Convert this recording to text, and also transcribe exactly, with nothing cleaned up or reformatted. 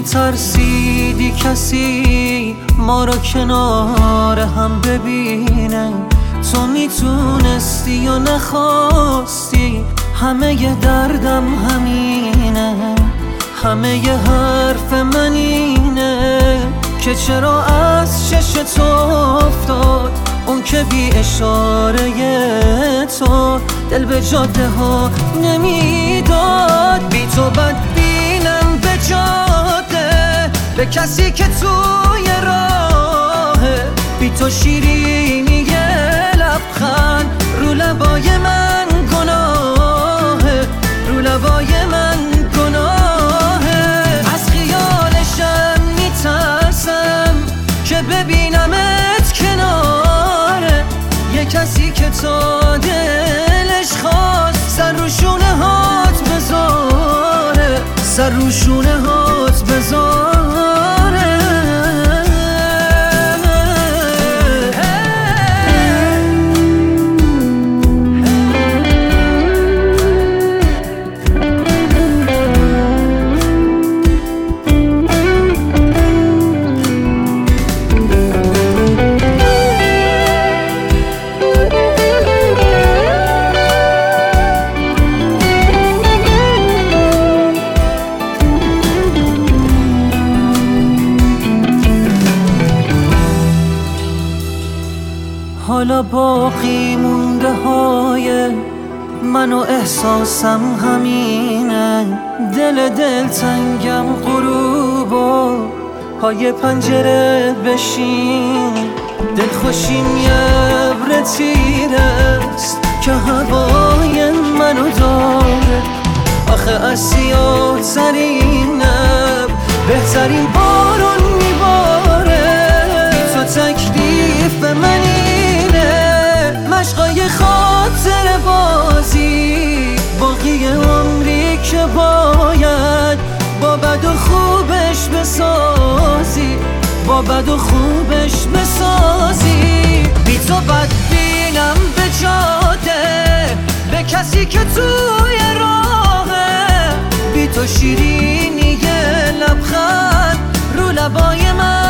میترسیدی کسی ما رو کنار هم ببینه، تو میتونستی یا نخواستی، همه ی دردم همینه، همه ی حرف من اینه که چرا از چش تو افتاد اون که بی اشاره تو دل به جاده ها نمیداد. بی تو بدبینم به جاده، به کسی که توی راهه، بی تو شیرینی لبخند رو لبای من گناهه، رو لبای من گناهه. از خیالشم میترسم که ببینمت کناره یه کسی که تا دلش خواست سر رو شونه هات بذاره، سر رو شونه هات بذاره. حالا باقی مونده های من و احساسم همینه، دل دل تنگم غروب و پای پنجره بشین، دل خوشیم یه ابر تیرست که هوای منو داره، آخه از سیاه ترین ابر بهترین بارون میباره. تو تکلیف منی مشقای خاطر بازی، باقی عمری که باید با بد و خوبش بسازی، با بد و خوبش بسازی. بی تو بدبینم به جاده، به کسی که توی راهه، بی تو شیرینی لبخند رو لبای من